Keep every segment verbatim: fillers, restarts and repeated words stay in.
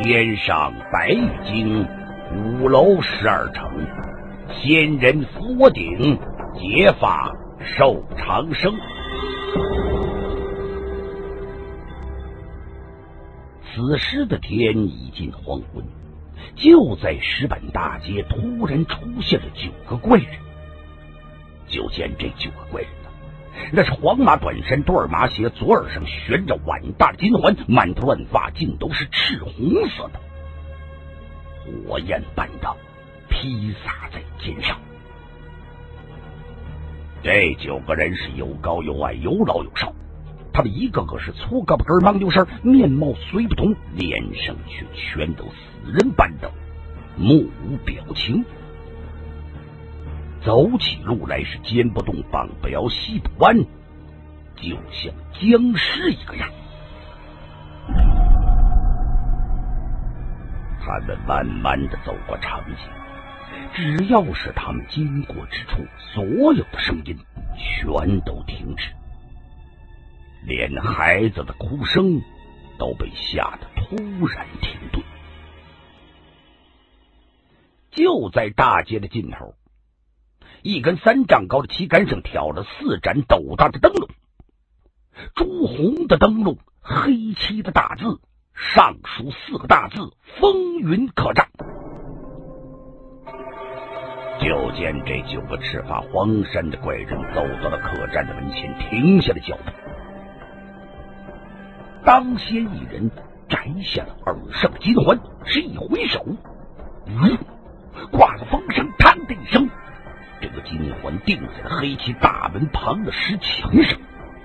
天上白玉京，五楼十二城，仙人佛顶，结发寿长生。此时的天已近黄昏，就在石板大街突然出现了九个怪人。就见这九个怪人呢，那是黄马短衫，多尔麻鞋，左耳上悬着碗大的金环，满头乱发竟都是赤红色的，火焰般的披洒在肩上。这九个人是有高有矮，有老有少，他们一个个是粗胳膊根忙牛身，面貌虽不同，脸上却全都死人般的目无表情。走起路来是肩不动，膀不摇，膝不弯，就像僵尸一个样。他们慢慢的走过长街，只要是他们经过之处，所有的声音全都停止，连孩子的哭声都被吓得突然停顿。就在大街的尽头，一根三丈高的旗杆上挑着四盏斗大的灯笼，朱红的灯笼，黑漆的大字，上书四个大字：风云客栈。就见这九个赤发黄衫的怪人走到了客栈的门前，停下了脚步。当先一人摘下了耳上的金环，是一挥手，嗯，挂在风上，嘡的一声，这个金环定在了黑漆大门旁的石墙上。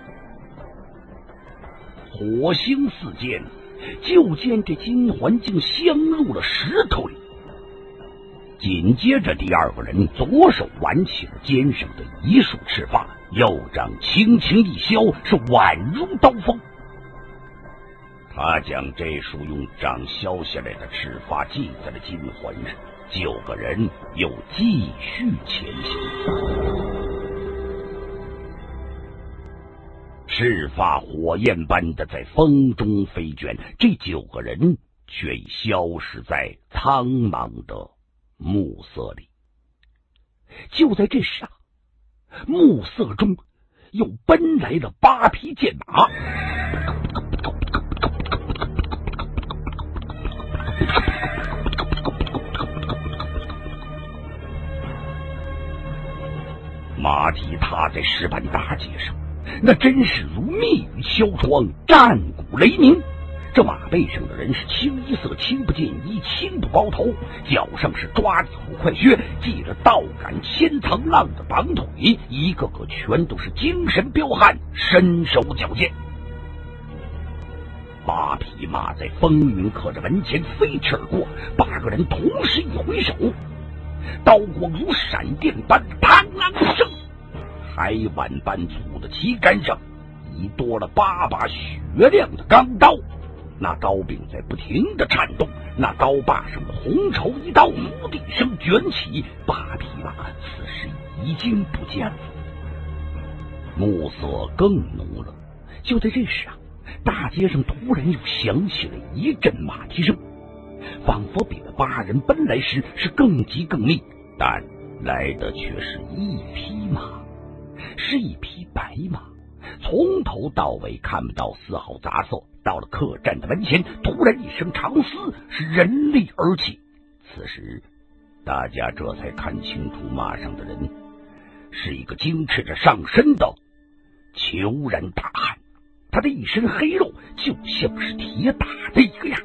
火星四溅，就见这金环竟镶入了石头里。紧接着第二个人左手挽起了肩上的一束赤发，右掌轻轻一削，是宛如刀锋。他将这束用掌削下来的赤发系在了金环上，九个人又继续前行。赤发火焰般的在风中飞卷，这九个人却已消失在苍茫的暮色里。就在这时啊，暮色中又奔来了八匹剑马。马蹄踏在石板大街上，那真是如密雨敲窗，战鼓雷鸣。这马背上的人是清一色青不见衣，青不包头，脚上是抓地虎快靴，系着倒杆千层浪的绑腿，一个个全都是精神彪悍，身手矫健。八匹马在风云客栈门前飞驰而过，八个人同时一挥手，刀光如闪电般嘡啷一声，海碗般粗的旗杆上已多了八把雪亮的钢刀，那刀柄在不停的颤动，那刀把上的红绸一刀噗的一声卷起，八匹马此时已经不见了。暮色更浓了。就在这时啊，大街上突然又响起了一阵马蹄声，仿佛比那八人奔来时是更急更密，但来的却是一匹马，是一匹白马，从头到尾看不到丝毫杂色。到了客栈的门前，突然一声长嘶，是人力而起。此时大家这才看清楚马上的人是一个精赤着上身的虬髯大汉，他的一身黑肉就像是铁打的一个样。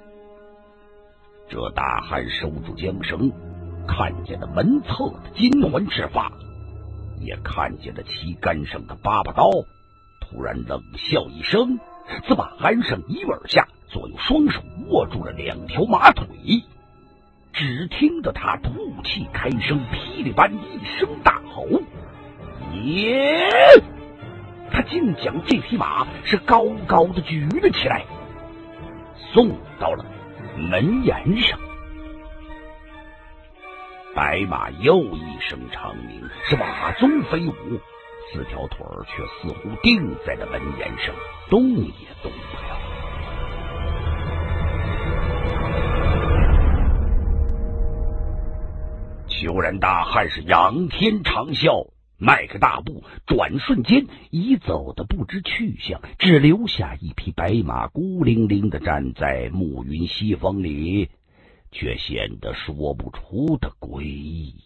这大汉收住缰绳，看见了门侧的金环赤发，也看见了旗杆上的八把刀，突然冷笑一声，自马鞍上一跃而下，左右双手握住了两条马腿。只听得他吐气开声，霹雳般一声大吼，耶！他竟将这匹马是高高的举了起来，送到了门檐上。白马又一声长鸣，是马鬃飞舞，四条腿儿却似乎定在了门檐上，动也动不了。 救人大汉是仰天长啸，迈开大步，转瞬间已走得不知去向，只留下一匹白马孤零零的站在暮云西风里，却显得说不出的诡异。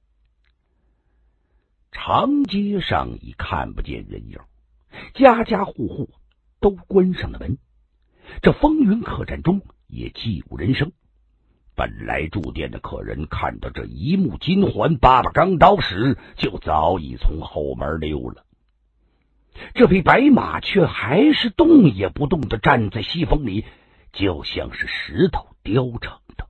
长街上已看不见人影，家家户户都关上了门，这风云客栈中也寂无人声。本来住店的客人看到这一幕金环八把钢刀时，就早已从后门溜了。这匹白马却还是动也不动地站在西风里，就像是石头雕成的。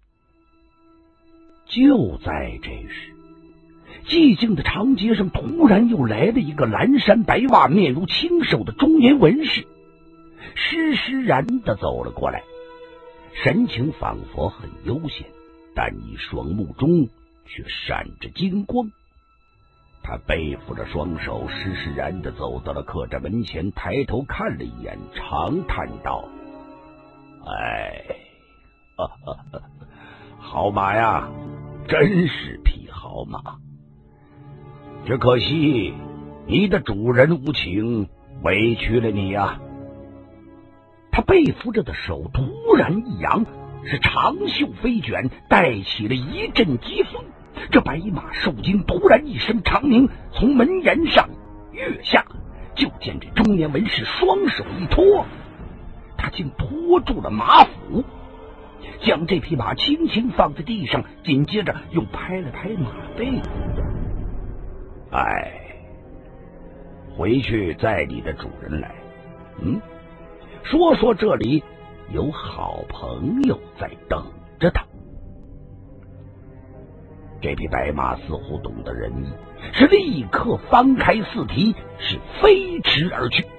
就在这时，寂静的长街上突然又来了一个蓝衫白袜、面如清瘦的中年文士，施施然地走了过来，神情仿佛很悠闲，但一双目中却闪着金光。他背负着双手，施施然地走到了客栈门前，抬头看了一眼，长叹道：“哎，哈哈哈，好马呀，真是匹好马！只可惜你的主人无情，委屈了你呀。”他背负着的手突然一扬，是长袖飞卷，带起了一阵疾风。这白马受惊，突然一声长鸣，从门檐上跃下，就见这中年文士双手一托，他竟托住了马腹，将这匹马轻轻放在地上，紧接着又拍了拍马背。哎，回去载你的主人来，嗯，说说这里有好朋友在等着他。这匹白马似乎懂得人意，是立刻翻开四蹄，是飞驰而去。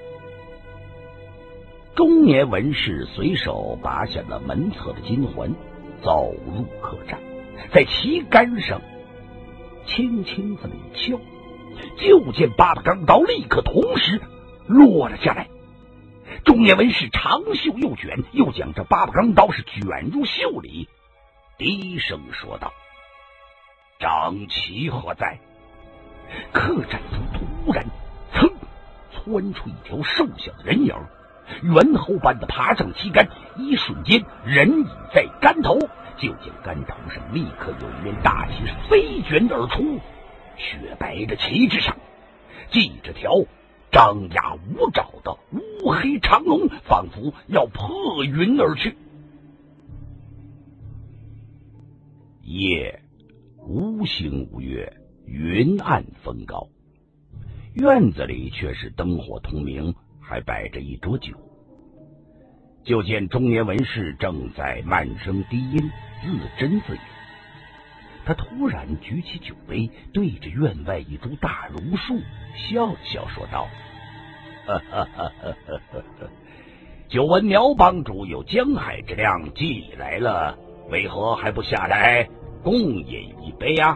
中年文士随手拔下了门侧的金环，走入客栈，在旗杆上轻轻这么一敲，就见八把钢刀立刻同时落了下来。中年文士长袖又卷，又将这八把钢刀是卷入袖里，低声说道：“张旗何在？”客栈中突然噌窜出一条瘦小的人影，猿猴般的爬上旗杆，一瞬间人已在竿头，就见竿头上立刻有一面大旗飞卷而出，雪白的旗帜上系着条张牙舞爪的乌黑长龙，仿佛要破云而去。夜无星无月，云暗风高，院子里却是灯火通明，还摆着一桌酒。就见中年文士正在慢声低吟，自斟自饮。他突然举起酒杯，对着院外一株大榕树笑了笑，说道：“哈哈哈哈哈哈！久闻苗帮主有江海之量，既来了，为何还不下来共饮一杯啊？”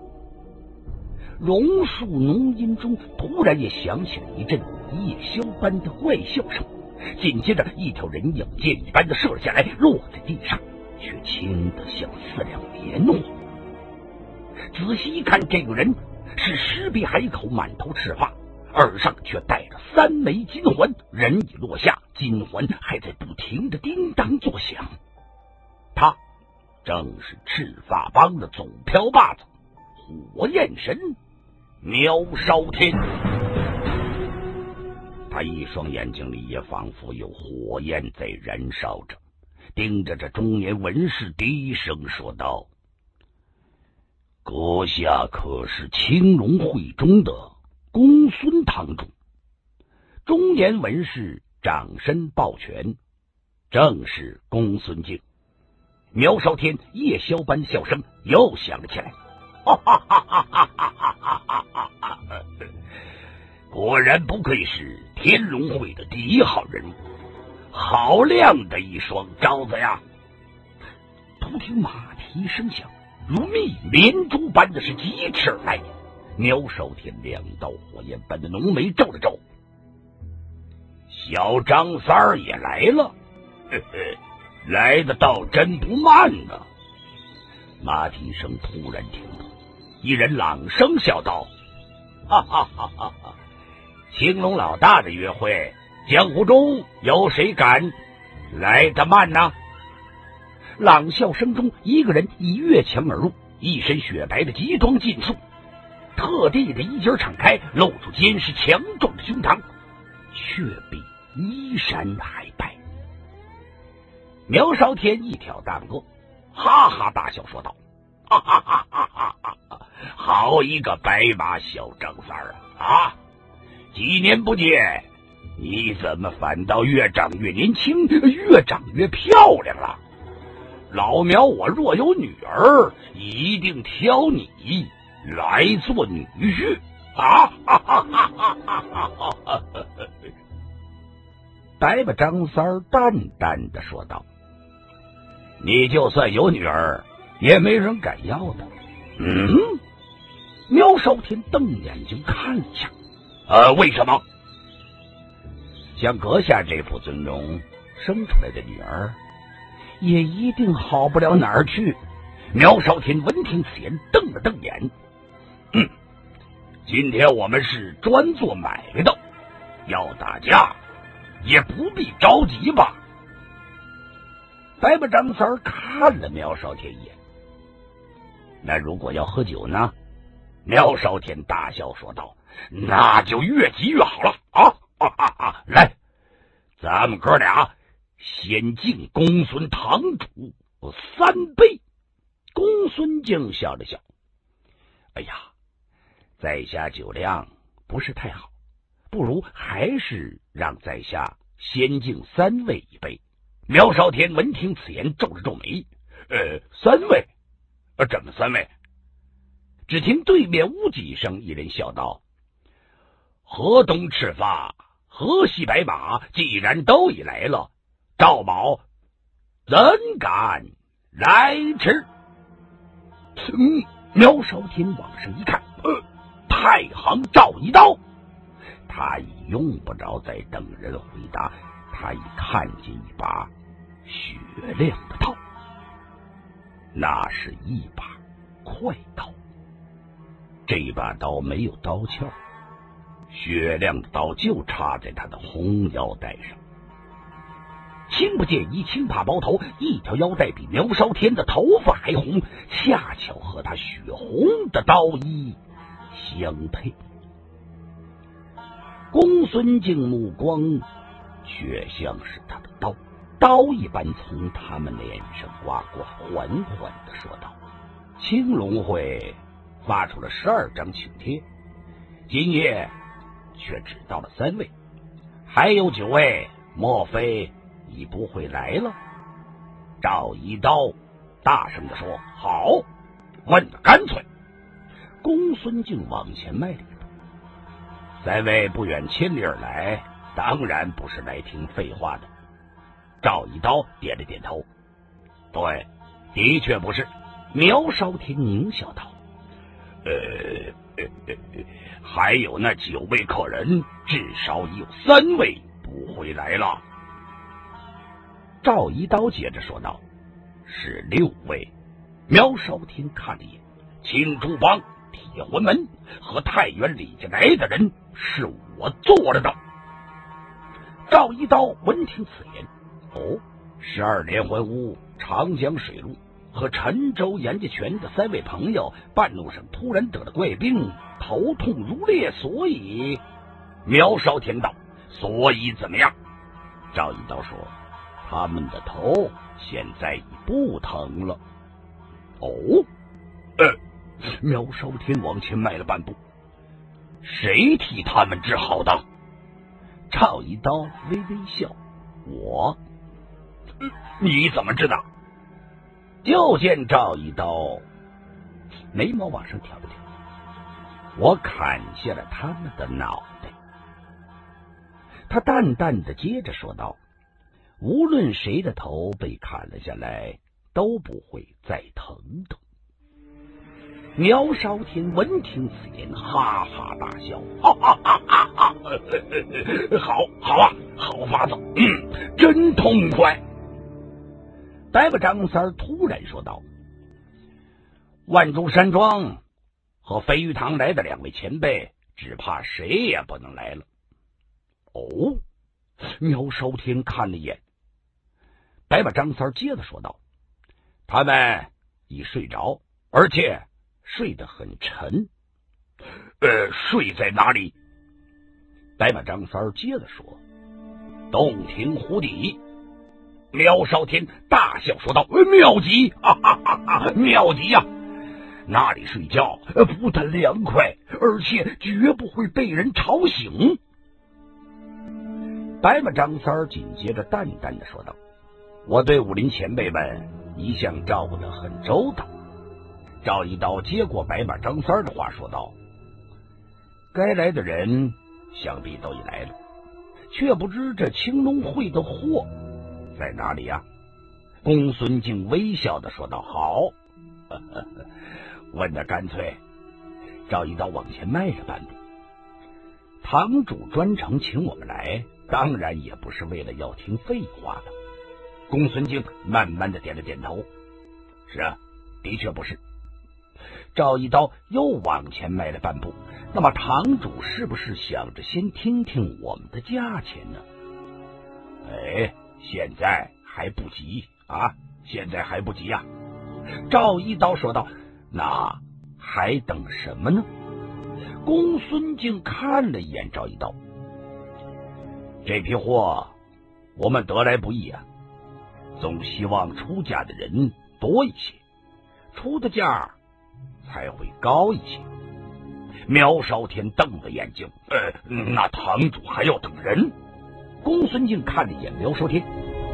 榕树浓荫中突然也响起了一阵夜宵般的怪笑声，紧接着一条人影箭一般的射了下来，落在地上，却轻得像四两棉花。仔细一看，这个人是尸鼻海口，满头赤发，耳上却戴着三枚金环，人已落下，金环还在不停的叮当作响。他正是赤发帮的总瓢把子火焰神苗少天。他一双眼睛里也仿佛有火焰在燃烧着，盯着这中年文士，低声说道：“阁下可是青龙会中的公孙堂主？”中年文士掌身抱拳：“正是公孙敬。”苗少天夜宵般的笑声又响了起来，哈哈哈哈哈哈哈哈哈！果然不愧是天龙会的第一号人物，好亮的一双招子呀！突听马蹄声响，如密连珠般的是疾驰而来。苗少天两道火焰般的浓眉皱了皱：“小张三儿也来了，呵呵，来的倒真不慢呢。”马蹄声突然停了， 一人朗声笑道：“哈哈哈哈哈！青龙老大的约会，江湖中有谁敢来得慢呢？”朗笑声中，一个人已越墙而入，一身雪白的极装劲术，特地的衣襟敞开，露出坚实强壮的胸膛，却比衣衫还白。苗少天一挑大拇哥，哈哈大笑说道：“哈哈哈哈哈哈！好一个白马小张三儿啊！几年不见，你怎么反倒越长越年轻，越长越漂亮了？老苗我若有女儿，一定挑你来做女婿啊！”哈哈哈哈哈哈！白马张三儿淡淡的说道：“你就算有女儿，也没人敢要的。”嗯，苗少天瞪眼睛看一下，呃，为什么？像阁下这副尊容生出来的女儿，也一定好不了哪儿去。苗少天闻听此言，瞪了瞪眼，嗯，今天我们是专做买卖的，要打架也不必着急吧。白马张三看了苗少天一眼，那如果要喝酒呢？苗少天大笑说道：“那就越急越好了啊！啊啊啊！来，咱们哥俩先敬公孙堂主三杯。”公孙敬笑了笑：“哎呀，在下酒量不是太好，不如还是让在下先敬三位一杯。”苗少天闻听此言，皱了皱眉：“呃，三位？呃，怎么三位？”只听对面屋几声一人笑道：“河东赤发，河西白马，既然都已来了，赵某怎敢来迟？”嗯，苗少天往上一看，呃，太行赵一刀。他已用不着再等人回答，他已看见一把雪亮的刀，那是一把快刀。这把刀没有刀鞘，雪亮的刀就插在他的红腰带上。青不见一青帕包头，一条腰带比苗少天的头发还红，恰巧和他血红的刀衣相配。公孙敬目光却像是他的刀，刀一般从他们脸上刮过，缓缓的说道：“青龙会发出了十二张请帖，今夜却只到了三位，还有九位，莫非已不会来了？”赵一刀大声的说：“好，问得干脆。”公孙敬往前迈了一步：“三位不远千里而来，当然不是来听废话的。”赵一刀点了点头：“对，的确不是。”苗少天狞笑道：“呃，呃呃还有那九位客人，至少有三位不会来了。”赵一刀接着说道：“是六位。”苗少天看了一眼，青竹帮、铁魂门和太原李家来的人是我做了的。赵一刀闻听此言，哦，十二连环屋、长江水路和陈州严家泉的三位朋友半路上突然得了怪病，头痛如裂，所以……苗少天道：“所以怎么样？”赵一刀说：“他们的头现在已不疼了。”哦，呃，苗少天往前迈了半步：“谁替他们治好的？”赵一刀微微笑：“我。呃”你怎么知道？就见赵一刀眉毛往上挑了挑：“我砍下了他们的脑袋。”他淡淡的接着说道：“无论谁的头被砍了下来，都不会再疼的。”苗少天闻听此言，哈哈大笑：“哈哈哈哈哈！好，好啊，好法子，嗯，真痛快。”白马张三突然说道：“万州山庄和飞鱼堂来的两位前辈，只怕谁也不能来了。哦，苗少天看了一眼，白马张三接着说道：“他们已睡着，而且睡得很沉。”呃，睡在哪里？白马张三接着说：“洞庭湖底。”苗少天大笑说道：“妙极，哈哈哈哈，妙极呀！那里睡觉不但凉快，而且绝不会被人吵醒。”白马张三紧接着淡淡的说道：“我对武林前辈们一向照顾得很周到。”赵一刀接过白马张三的话说道：“该来的人想必都已来了，却不知这青龙会的货在哪里呀？”公孙敬微笑的说道：“好，呵呵，问得干脆。”赵一刀往前迈了半步：“堂主专程请我们来，当然也不是为了要听废话的。”公孙敬慢慢的点了点头：“是啊，的确不是。”赵一刀又往前迈了半步：“那么堂主是不是想着先听听我们的价钱呢？”“哎，现在还不急啊，现在还不急呀。”赵一刀说道：“那还等什么呢？”公孙敬看了一眼赵一刀：“这批货我们得来不易啊，总希望出价的人多一些，出的价才会高一些。”苗少天瞪着眼睛：“呃，那堂主还要等人？”公孙敬看了一眼苗少天：“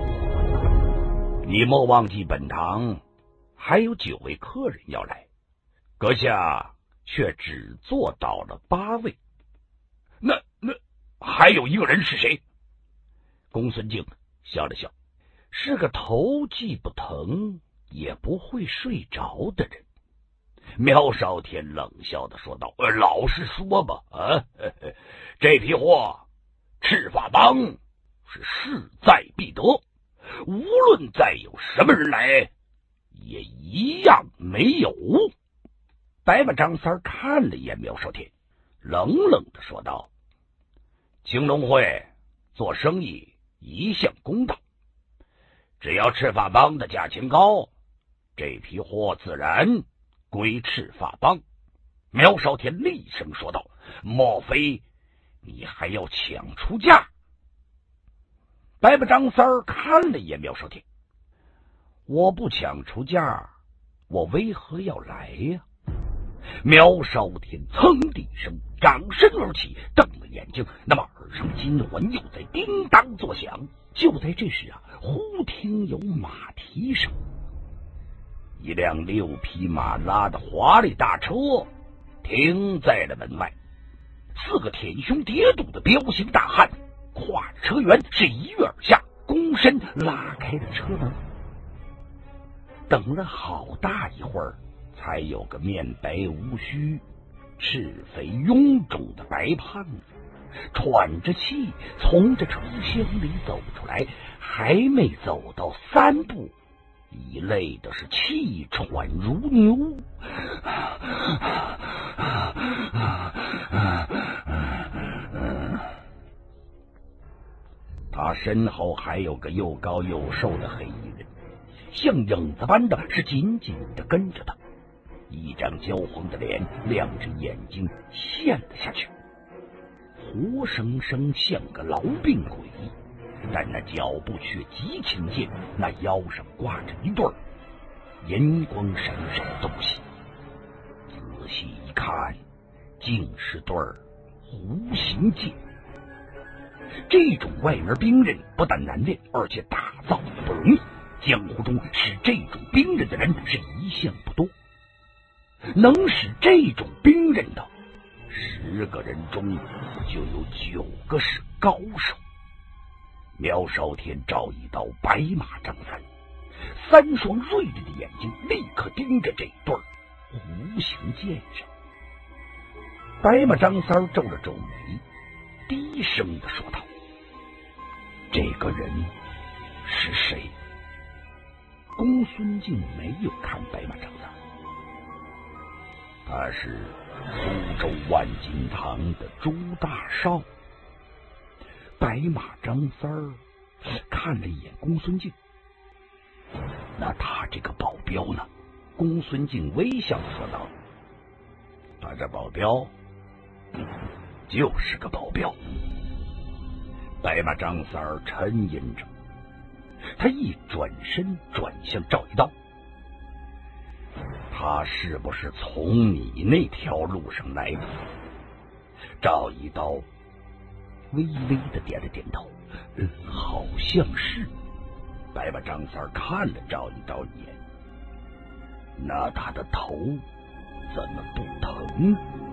你莫忘记本堂还有九位客人要来，阁下却只做到了八位。那那还有一个人是谁？”公孙敬笑了笑：“是个头既不疼也不会睡着的人。”苗少天冷笑的说道：“呃，老实说吧，啊，呵呵，这批货赤发帮是势在必得，无论再有什么人来，也一样没有。”白马张三看了一眼苗少天，冷冷的说道：“青龙会做生意一向公道，只要赤发帮的价钱高，这批货自然归赤发帮。”苗少天厉声说道：“莫非你还要抢出价？”白马张三看了一眼苗少天：“我不抢出价，我为何要来呀？”苗少天噌的一声掌身而起，瞪了眼睛，那么耳上金环又在叮当作响。就在这时啊，忽听有马蹄声，一辆六匹马拉的华丽大车停在了门外，四个舔胸叠肚的彪形大汉跨着车辕是一跃而下，躬身拉开了车门。等了好大一会儿，才有个面白无须、赤肥臃肿的白胖子喘着气从这车厢里走出来，还没走到三步，已累的是气喘如牛。他身后还有个又高又瘦的黑衣人，像影子般的是紧紧的跟着他，一张焦黄的脸，两只眼睛陷了下去，活生生像个痨病鬼，但那脚步却极勤健，那腰上挂着一对银光闪闪的东西，仔细一看，竟是对弧形剑。这种外门兵刃不但难练，而且打造也不容易，江湖中使这种兵刃的人是一向不多，能使这种兵刃的十个人中就有九个是高手。苗少天照一刀，白马张三，三双锐利的眼睛立刻盯着这对弧形剑上。白马张三皱了皱眉，低声的说道：“这个人是谁？”公孙敬没有看白马张三， 他是苏州万金堂的朱大少。白马张三儿看了一眼公孙敬，那他这个保镖呢？公孙敬微笑说道：“他这保镖就是个保镖。”白马张三儿沉吟着，他一转身转向赵一刀：“他是不是从你那条路上来的？”赵一刀微微的点了点头，嗯，好像是。白马张三看了赵一刀一眼，那他的头怎么不疼？